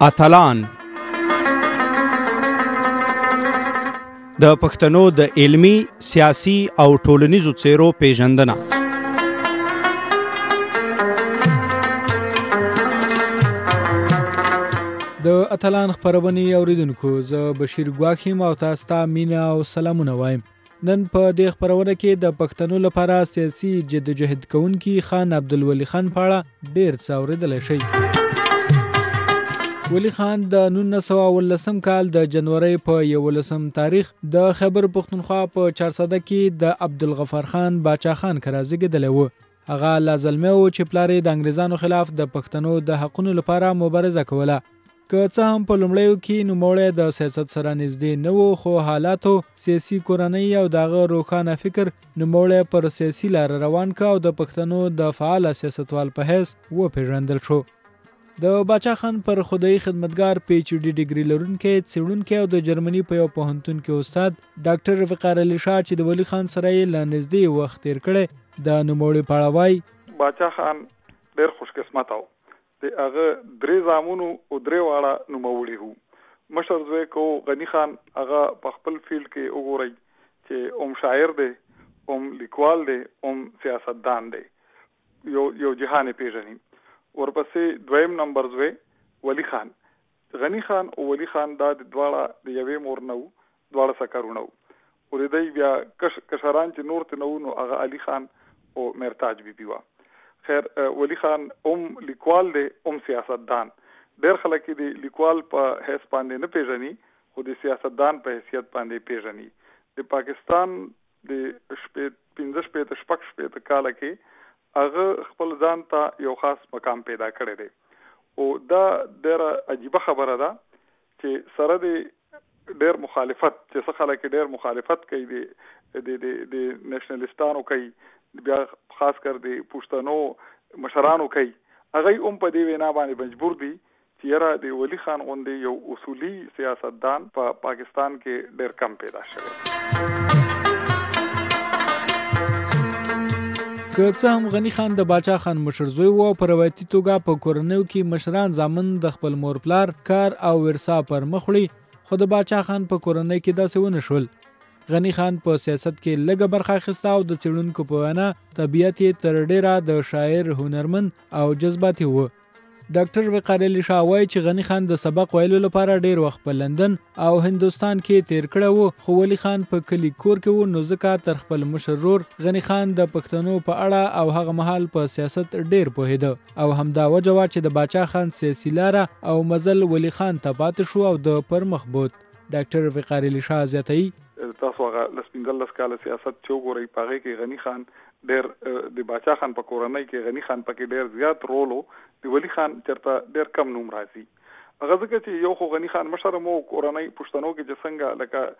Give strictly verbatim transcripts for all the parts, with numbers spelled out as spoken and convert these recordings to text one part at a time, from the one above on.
اتلان د پښتنو د علمی، سیاسي او ټولنیزو څیرو پیژندنه. د اتلان خبرونې اوریدونکو، زه بشیر ګواخیم او تاسو ته مینا او سلامونه وایم. نن په دې خبرونه کې د پښتنو لپاره سیاسي جدوجہد کوونکی خان عبدالولي خان په اړه ډیر څه اوریدلی شئ. ولی خان د نولس سوه اوولسم کال د جنورۍ په یولسم تاریخ د خیبر پښتونخوا په چارسده کې د عبدالغفار خان باچا خان کره زیږیدلی و. هغه لا زلمی و چې پلار یې د انګریزانو خلاف د پښتنو د حقونو لپاره مبارزه کوله. که څه هم په لومړیو کې نوموړی د سیاست سره نږدې نه و، خو حالاتو، سیاسي کورنۍ او دغه روښانه فکر نوموړی پر سیاسي لار روان که او د پښتنو د فعال سیاستوال په حیث وپېژندل شو. د باچا خان پر خدای خدمتګار پی ایچ ډي ډیګري لرونکی څېړونکی او د جرمني په یو پوهنتون کې استاد ډاکټر وقار علي شاه چې د ولی خان سره یې له نږدې وخت تېر کړی، د نوموړي په اړه وایي باچا خان ډېر خوش قسمته و. د هغه درې زامنو او درې واړه نوموړي وو. مشر زوی کو غني خان هغه په خپل فیلډ کې وګورئ چې اوم شاعر دی، اوم لیکوال دی، اوم سیاستدان دی، یو یو جهان یې پیژني. ورپسې دویم نمبر زوی ولی خان. غني خان او ولی خان دا د دواړه د یوې مور نه وو، دواړه سکرونه وو. او د دوی بیا کش کشران چې نور ته نه وو، نو هغه علي خان او مرتاج بیبي وه. خیر ولی خان اوم لیکوال دی، اوم سیاستدان. ډېر خلک د لیکوال په حیث باندې نه پیژني، خو د سیاستدان په حیثیت باندې پیژني. د پاکستان د پنځه شپېته شپږ شپېته کاله کې هغه خپل ځان ته یو خاص مقام پیدا کړی دی. او دا ډېره عجیبه خبره ده چې سره د ډېر مخالفت، چې څه خلک ډېر مخالفت کوي د د د نیشنلستانو کوي، بیا خاص کر د پښتنو مشرانو کوي، هغه هم په دې وینا باندې مجبور دي چې یاره د ولی خان غوندې یو اصولي سیاستدان په پا پاکستان کې ډېر کم پیدا شوی. که څه هم غني خان د باچا خان مشر زوی و، په روایتي توګه په کورنیو کې مشران زامن د خپل مور پلار کار او ورثه پر مخ وړي، خو د باچا خان په کورنۍ کې داسې ونه شول. غني خان په سیاست کې لږه برخه اخیسته او د څېړونکو په وینا طبیعت یې تر ډېره د شاعر، هنرمند او جذباتي و. ډاکټر وقار علي شاه وایي چې غني خان د سبق ویلو لپاره ډېر وخت په لندن او هندوستان کې تیر کړی و، خو ولی خان په کلي کور کې و، نو ځکه تر خپل مشر ورور غني خان د پښتنو په اړه او هغه مهال په سیاست ډېر پوهېده، او همدا وجه وه چې د باچا خان سیاسي لاره او مزل ولی خان ته پاتې شو او د پرمخ بوت. ډاکټر وقار علي شاه زیاتوي تاسو هغه لس پنځلس کاله سیاست چې وګورئ، په هغې کې غني خان ډېر د باچا خان په کورنۍ کې غني خان پکې ډېر زیات رول و، د ولی خان چېرته ډېر کم نوم راځي. هغه ځکه چې یو خو غني خان مشر مو کورنۍ پښتنو کې چې څنګه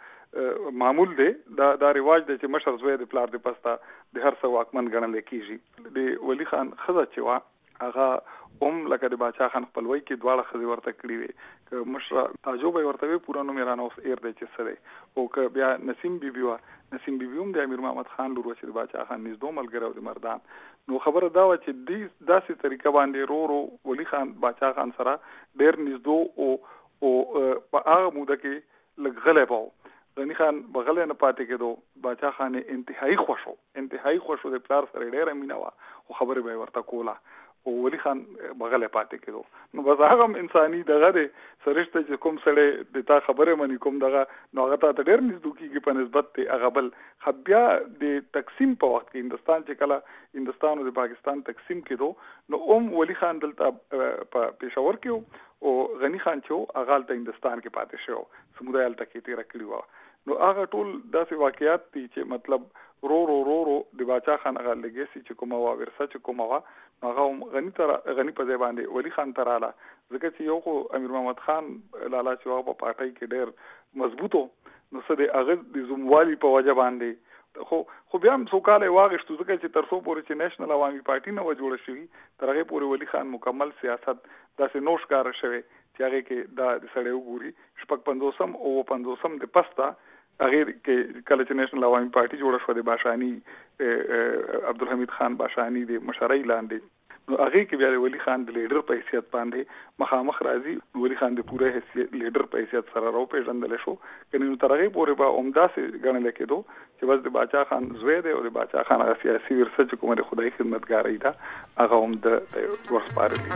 لکه معمول دی، دا دا رواج دی چې مشر زوی د پلار د پسته د هر څه واکمن ګڼلی کېږي. د ولی خان ښځه چې وه هغه هم لکه د باچا خان خپلوۍ کې دواړه ښځې ورته کړي وې. که مشره تاجو به یې ورته وې پوره نوم یې رانه اوس ایر دی چې څه دی. او که بیا نسیم بیبي وه، نسیم بیبي هم د امیر محمد خان لور وه چې د باچا خان نږدې ملګری او د مردان. نو خبره دا وه چې دې داسې طریقه باندې رو رو ولی خان باچا خان سره ډېر نږدې او او په هغه موده کې لږ غلی به و. غني خان به غلی نه پاتې کېدو، باچا خان یې انتهایي خوښ و، انتهایي خوښ و، د پلار سره یې ډېره مینه وه، خو خبرې به یې ورته کوله، او ولی خان بغله پاتې کېدو. نو بس هغه هم انساني دغه دی سرشته چې کوم سړی د تا خبرې مني، کوم دغه، نو هغه ته ډېر نږدې کېږي په نسبت د هغه بل. بیا د تقسیم په وخت کې هندوستان چې کله هندوستان او د پاکستان تقسیم کېدو، نو هم ولی خان دلته په پېښور کې و، او غني خان چې و هغه هلته هندوستان کې پاتې شوی و، سموده هلته کې تېره کړې وه. نو هغه ټول داسې واقعیات دي چې مطلب رو رو رو رو د باچا خان هغه لګیسي چې کومه وه، ورثه چې کومه وه، نو هغه هم غني ته غني په ځای باندې ولی خان ته راله، ځکه چې یو خو امیر محمد خان لالا چې هغه په پارټۍ کې ډېر مضبوط و، نو څه د هغه د زوموالي په وجه باندې خو خو بیا هم څو کاله یې واغېښتو، ځکه چې تر څو پورې چې نیشنل عوامي پارټي نه وه جوړه شوي، تر هغې پورې ولی خان مکمل سیاست داسې نو ښکاره شوی چې هغې کې دا د سړی وګوري شپږ پنځوسم او پنځوسم د پسته هغه کې کله چې نېشنل عوامي پارټي جوړه شوه د باشاني عبدالحمید خان باشاني د مشرۍ لاندې نو هغه کې بیا ولی خان د لیډر په حیثیت باندې مخامخ راځي. ولی خان د پوره حیثیت لیډر په حیثیت سره راو پیژندل شو. کني نو ترغه پورې به عمده سي غنل کېدو چې بس د باچا خان زوی دی او د باچا خان هغه سیاسي ورثه چې کومه د خدای خدمتګاري ده هغه هم د ورسپارلي.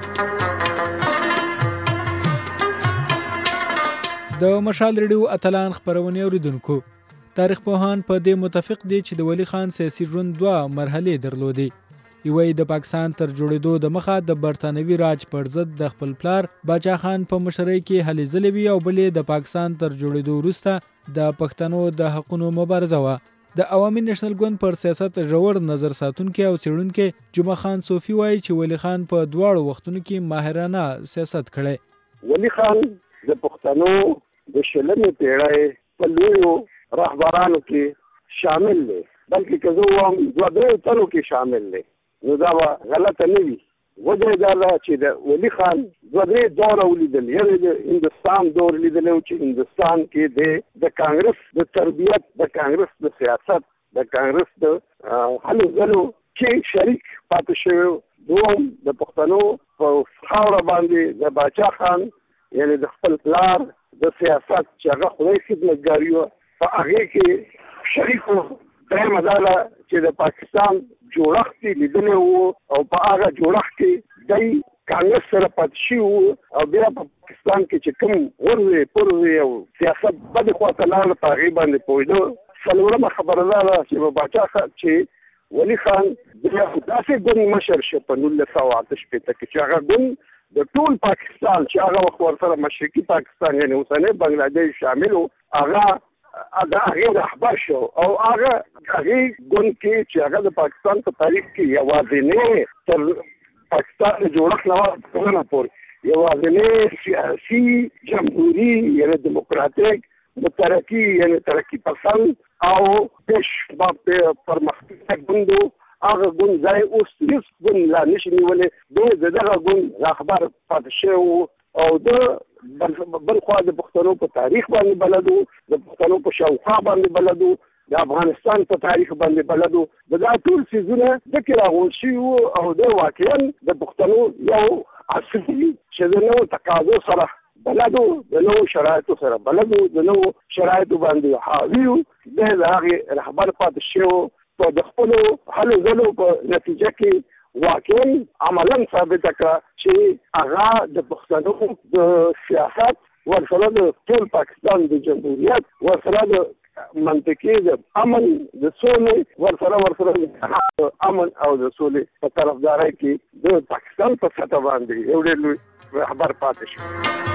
د مشال ریډیو اتلان خبرونه اوریدونکو، تاریخ پوهان په دې متفق دي چې د ولی خان سیاسي ژوند دوه مرحلې درلودې. یوه د پاکستان تر جوړېدو د مخه د برتانوي راج پر ضد د خپل پلار باچا خان په مشرۍ کې هلې ځلې وي او بلې د پاکستان تر جوړېدو وروسته د پښتنو د حقونو مبارزه وه. د عوامي نېشنل ګوند پر سیاست ژور نظر ساتونکي او څېړونکي جمعه خان صوفي وایي چې ولی خان په دواړو وختونو کې ماهرانه سیاست کړی. ولی خان د پښتنو د شلمې پیړۍ په لویو رهبرانو کې شامل دی، بلکې که زه وایم دوه درې تنو کې شامل دی، نو دا به غلطه نه وي. وجه دا ده چې د ولی خان دوه درې دوره ولیدل. یعنې د هندوستان دور لیدلی و چې هندوستان کې د د کانګرس د تربیت، د کانګرس د سیاست، د کانګرس د هلو ځلو کې شریک پاتې شوی. دوم د پښتنو په خاوره باندې د باچا خان یعنې د خپل پلار د سیاست چې هغه خدای خدمتګاري وه په هغې کې شریک و. درېیمه دا ده چې د پاکستان جوړښت یې لیدلی و او په هغه جوړښت کې دی کانګرس سره پاتې شوي وو او بیا په پاکستان کې چې کوم غورځې پرځې او سیاست بدې خواته لاړه په هغې باندې پوهېده. څلورمه خبره دا ده چې په باچا خان چې ولی خان د داسې ګوند مشر شو په نولس سوه اته شپېته کې چې هغه ګوند د ټول پاکستان چې هغه وخت ورسره مشرقي پاکستان یعنې اوسنی بنګلادیش شامل و، هغه د هغې رهبر شو او هغه هغې ګوند کې چې هغه د پاکستان په تاریخ کې یوازینی تر پاکستان د جوړښت نه وروسته پورې یوازینی سیاسي جمهوري یعنې دیموکراتیک مترقي یعنې ترقي پسند او پیش پرمختګ ګوند و. هغه ګوند ځای اوس هېڅ ګوند لا نشي نیولی. دی د دغه ګوند رهبر پاتې شوی و او د بل خوا د پښتنو په تاریخ باندې بلد و، د پښتنو په شاوخوا باندې بلد و، د افغانستان په تاریخ باندې بلد و. د دا ټول څیزونه دکې راغونډ شوي وو او د واقعا د پښتنو یو اصلي چې د نوو تقاضو سره بلد و، د نوو شرایطو سره بلد و، د نوو شرایطو باندې حاوي و. دی د هغې رهبر پاتې شوی و. په د خپلو هلو ځلو په نتیجه کې واقعا عملا ثابته کړه چې هغه د پښتنو د سیاست ورسره د ټول پاکستان د جمهوریت ورسره د منطقي د امن د سولې ورسره ورسره د امن او د سولې په طرفدارۍ کې د پاکستان په سطح باندې یو ډېر لوی رهبر پاتې شو.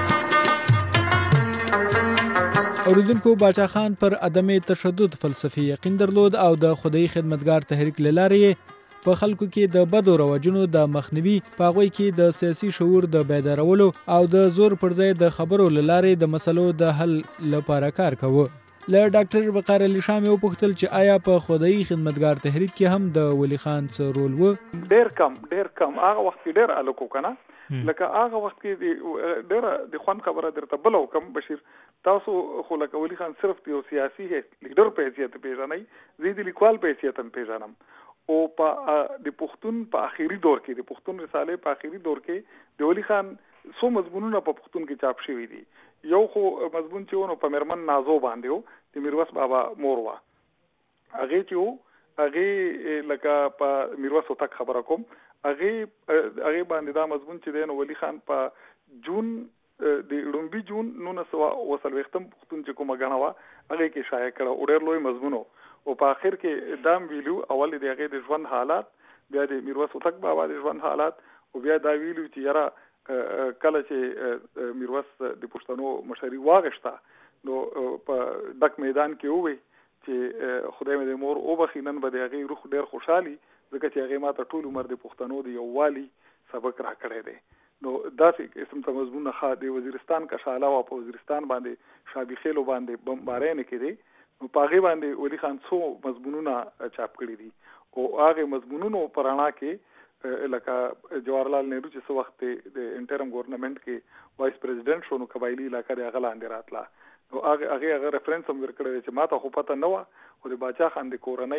اوریدونکو، باچا خان پر عدم تشدد فلسفي یقین درلود او د خدای خدمتګار تحریک له لارې په خلکو کې د بدو رواجونو د مخنیوي، په هغوی کې د سیاسي شعور د بیدارولو او د زور پر ځای د خبرو له لارې د مسلو د حل لپاره کار کوه. له ډاکټر وقار علي شاه مې وپوښتل چې آیا په خدای خدمتګار تحریک کې هم د ولی خان څه رول و؟ ډېر کم ډېر کم هغه وخت کې ډېر الکو کنه لکه هغه وخت کې ډېره د خوند خبره درته بله وکم بشیر، تاسو خو لکه ولی خان صرف یو سیاسي لیډر په حیثیت پیژنئ، زه د لیکوال په حیثیت هم پیژنم. او په د پښتون په آخري دور کې د پښتون رسالې په آخري دور کې د ولی خان څو مضمونونه په پښتون کې چاپ شوي دي. یو خو مضمون چې ونو په میرمن نازو باندې و، د میرویس بابا مور وه، هغې چې و هغې لکه په میرویس هوتک خبره کوم، هغې هغې باندې دا مضمون چې دی نو ولی خان په جون د لومبي جون نولس سوه اوه څلوېښتم پښتون چې کومه ګڼه وه هغې کې شایع کړه او ډېر لوی مضمون و. او په آخر کې دا هم ویلو اول د هغې د ژوند حالات، بیا د میرویس هوتک بابا د ژوند حالات، او بیا دا ویلو چې یاره کله چې میرویس د پښتنو مشري واغېشته نو په ډک میدان کې ووی چې خدای مې د مور وبخي، نن به د هغې روح ډېر خوشحالي ځکه چې هغې ما ته ټول عمر د پښتنو د یووالي سبق راکړی دی. نو داسې قسم ته مضمونه ښه د وزیرستان کشاله وه، په وزیرستان باندې شابخیلو باندې بمبارۍ نه کېدې، نو په هغې باندې ولی خان څو مضمونونه چاپ کړي دي. او هغې مضمونونو په رڼا کې لکه جواهرلال نهرو چې څه وخت د انټرم ګورنمنټ کې وایس پریزیډنټ شو نو قبایلي علاقه د هغه لاندې راتله، نو هغې هغه ریفرنس هم ورکړی چې ما ته خو پته نه وه، خو د باچا خان د کورنۍ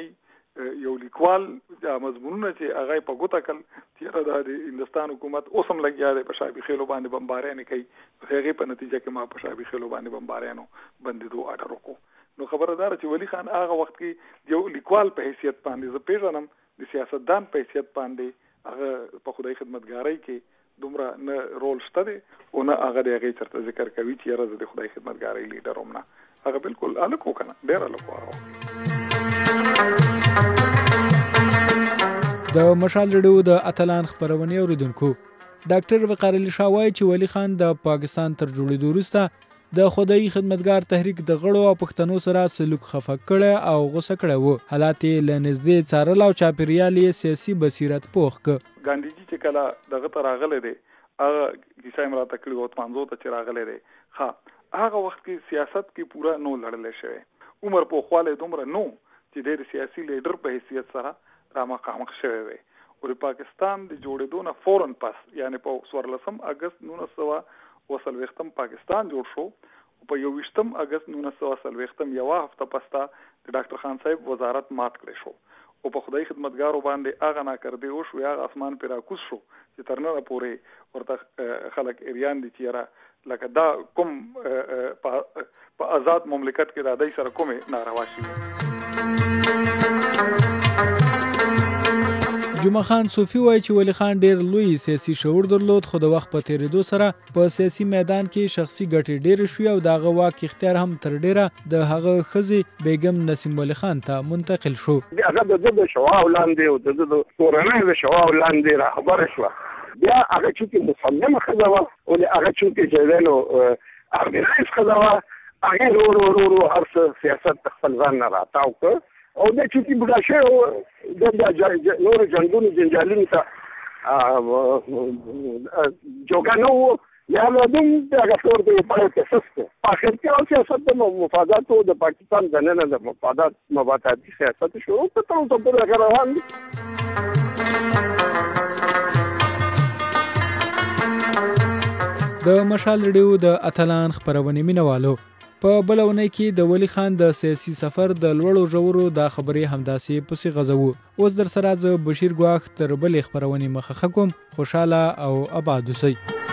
یو لیکوال مضمونونه چې هغه په ګوته کل تیره د هندستان حکومت اوس هم لګیا دی په شابي خېلو باندې بمباریانې کوي هغې په نتیجه کې ما په شابي خېلو باندې بمباریانو بندېدو اډر وکړو نو خبره داره چې ولی خان هغه وخت کې یو لیکوال په حیثیت باندې زه پیژنم د سیاستدان په حیثیت باندې هغه په خدای خدمتګارۍ کې دومره نه رول شته دی او نه هغه د هغې چېرته ذکر کوي چې یاره زه د خدای خدمتګارۍ لیډر هم نه هغه بالکل هلک و که نه ډېر هلک و هغه د مشال رډیو د اتلان خپرونې اوریدونکو ډاکټر وقار علي شاه وایي چې ولی خان د پاکستان تر جوړېدو وروسته د خدای خدمتګار تحریک د غړو او پښتنو سره سلوک خفه کړی او غوسه کړی و حالات یې له نږدې څارل او چاپېریال یې سیاسي بصیرت پوخ که ګاندیجي چې کله دغه ته راغلی دی هغه کیسه یې مراته کړې وه مانځو ته چې راغلی دی ښه هغه وخت کې سیاست کې پوره نو لړلی شوی عمر پوخوالی دومره نو چې ډېر سیاسي لیډر په حیثیت سره را مخامخ شوی وی او د پاکستان د جوړېدو نه فورن پس یعنی په څوارلسم اګست نولس سوه اوه څلوېښتم پاکستان جوړ شو او په یوویشتم اګست نولس سوه څلوېښتم یوه هفته پسته د ډاکټر خان صاحب وزارت مات کړی شو او په خدای خدمتګارو باندې هغه ناکردې وشو هغه اسمان پرې راکوز شو چې تر ننه پورې ورته خلک اریان دي چې یاره لکه دا کوم په آزاد مملکت کې د هغوی سره کومې ناروا شوي جمعه خان صوفي وایي چې ولی خان ډېر لوی سیاسي شعور درلود خو د وخت په تېرېدو سره په سیاسي میدان کې شخصي ګټې ډېرې شوې او د هغه واک اختیار هم تر ډېره د هغه ښځې بیګم نسیم ولی خان ته منتقل شو هغه د ده د شواو لاندې او د ده د کورنۍ د شواو لاندې راخبره شوه بیا هغه چونکې مصممه ښځه وه ولې هغه چونکې چې دی نو ارګنایز ښځه وه هغې ورو ورو ورو ورو هر څه سیاست د خپل ځان نه راتاو کړ او دا چونکې بوډا شوی و د نورو جنګونو جنجالونو ته جوګه نه و یا نو دوم دغه طور د پړی تاسس کړ په اخر کې او سیاست د مفاداتو د پاکستان دننه د مفادات مباداتي سیاست شروع کړ تر اوسه پورې هغه روان دي د مشال رډیو د اتلان خپرونې مینوالو په بله اونۍ کې د ولی خان د سیاسي سفر د لوړو ژورو دا خبرې همداسې پسې غځوو اوس در سره زه بشیر ګواښ تر بلې خپرونې مخه ښه کوم خوشحاله او اباد اوسئ